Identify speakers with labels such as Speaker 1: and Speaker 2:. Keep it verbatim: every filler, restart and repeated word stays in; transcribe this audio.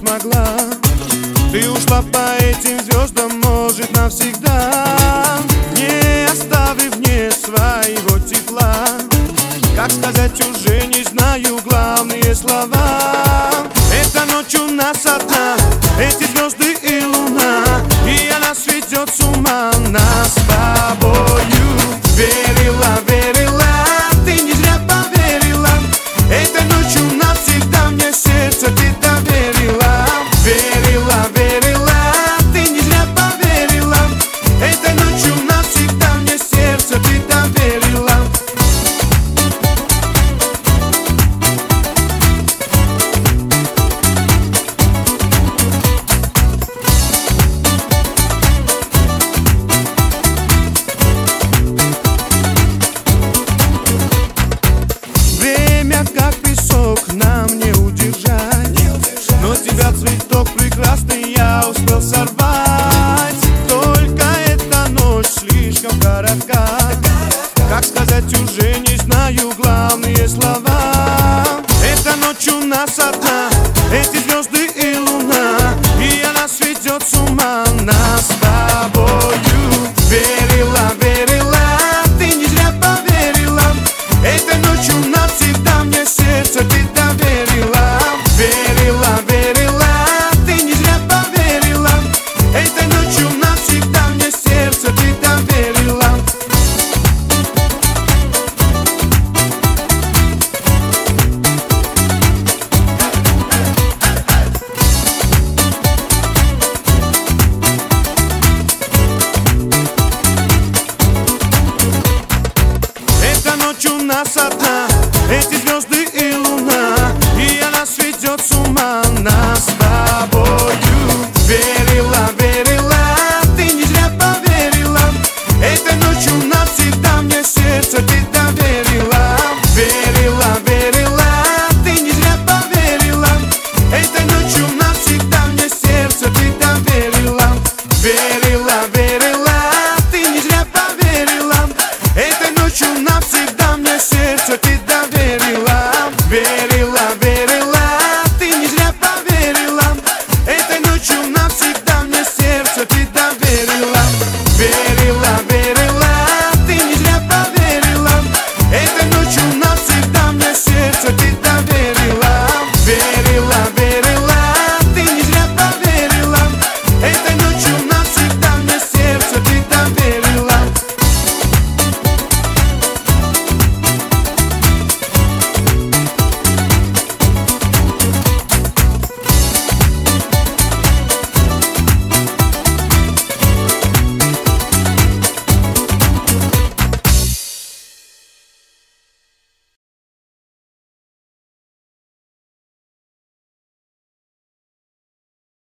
Speaker 1: смогла. Ты ушла по этим звездам, может, навсегда, не оставив мне своего тепла. Как сказать, уже не знаю главные слова. Эта ночь у нас одна, эти звезды и луна, и она сведет с ума нас с тобою. Верила, верила, ты не зря поверила. Этой ночью навсегда мне сердце ты доверила. Верила, верила, ты не зря поверила. Этой ночью навсегда мне сердце ты доверила. Как песок нам не удержать, не удержать. Но тебя цветок прекрасный я успел сорвать. Только эта ночь слишком коротка. Как сказать, уже не знаю главные слова. Эта ночь у нас одна, эти звезды и луна, и она сведет с ума нас с тобою. Верила, верила, ты не зря поверила. Этой ночью навсегда мне сердце ты доверила. Верила, верила, ты не зря поверила. Этой ночью навсегда мне сердце ты доверила. Эта ночь у нас одна, эти звезды и луна, и она сведет с ума нас с тобою. Верила, верила, ты не зря поверила. Этой ночью навсегда мне сердце ты доверила. Верила, верила, ты не зря поверила. Этой ночью навсегда мне сердце ты доверила. Верила, верила, ты не зря поверила. Этой ночью навсегда мне сердце ты доверила.